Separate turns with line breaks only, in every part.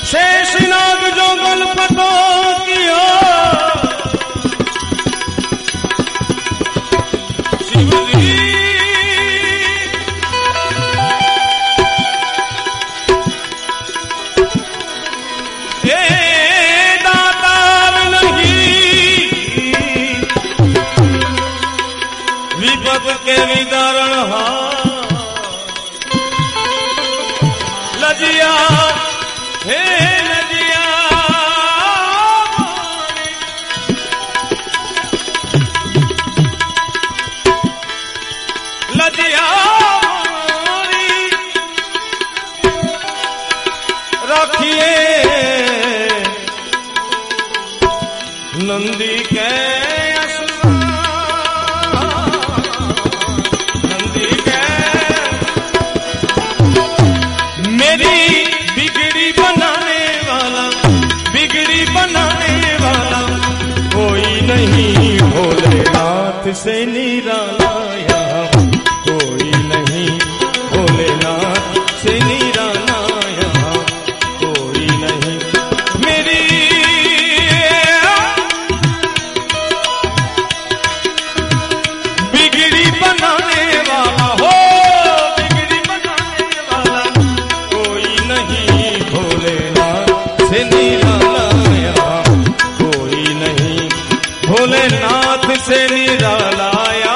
शेषनाग जो गलपतों की शिव जी ये दातार नहीं विपद के विदारण लजिया हे लजिया लजिया रखिए नंदी के नंदी के मेरी बिगड़ी बनाने वाला कोई नहीं भोलेनाथ से निराला यहाँ कोई नहीं भोलेनाथ से निराला यहाँ कोई नहीं मेरी बिगड़ी बनाने वाला हो बिगड़ी बनाने वाला कोई नहीं भोलेनाथ से निराला भोलेनाथ से निराला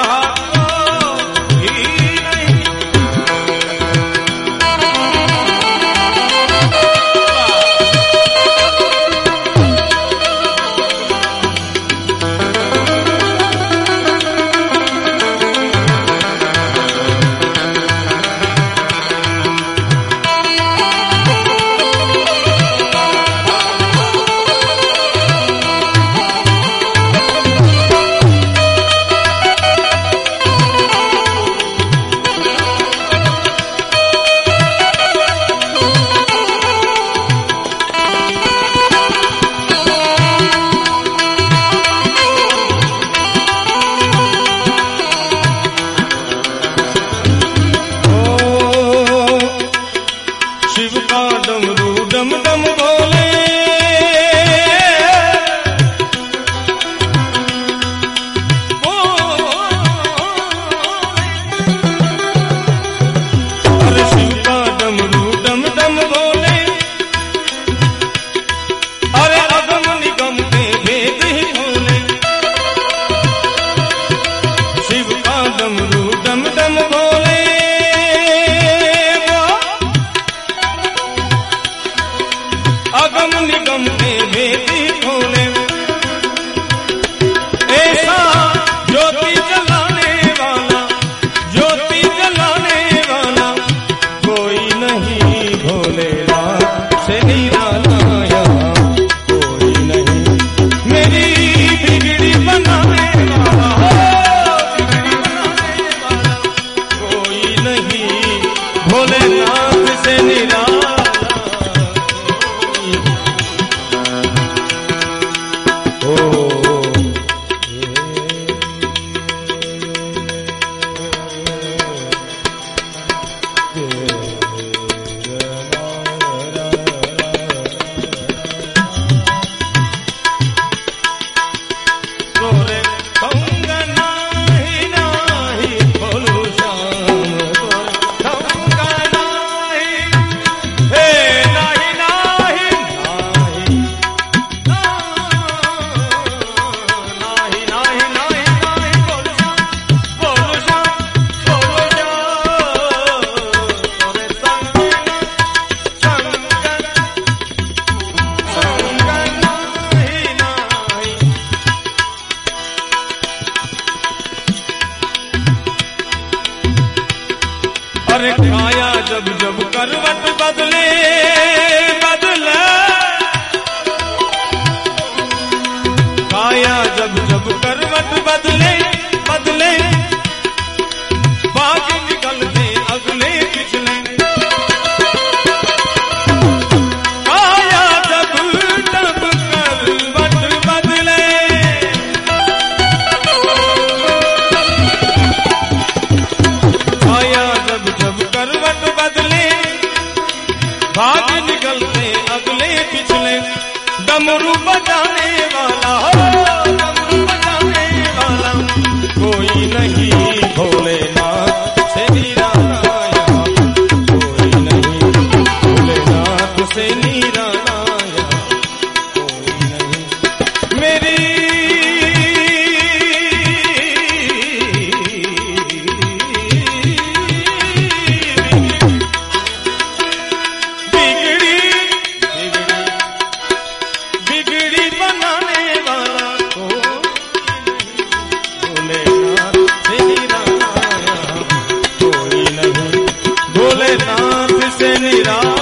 जब जब करवट बदले बदले काया जब जब करवट बदले बदले बाकी निकलते अगले पिछले काया जब जब करवट बदले काया जब जब करवट बदले भाग निकलते अगले पिछले डमरू बजाने वाला हो, डमरू बजाने वाला कोई नहीं भोलेनाथ से निराला यहाँ, कोई नहीं भोलेनाथ से निराला यहाँ, कोई नहीं। मेरी बिगड़ी बनाने वाला भोलेनाथ से निराला यहाँ, कोई नहीं भोलेनाथ से निराला।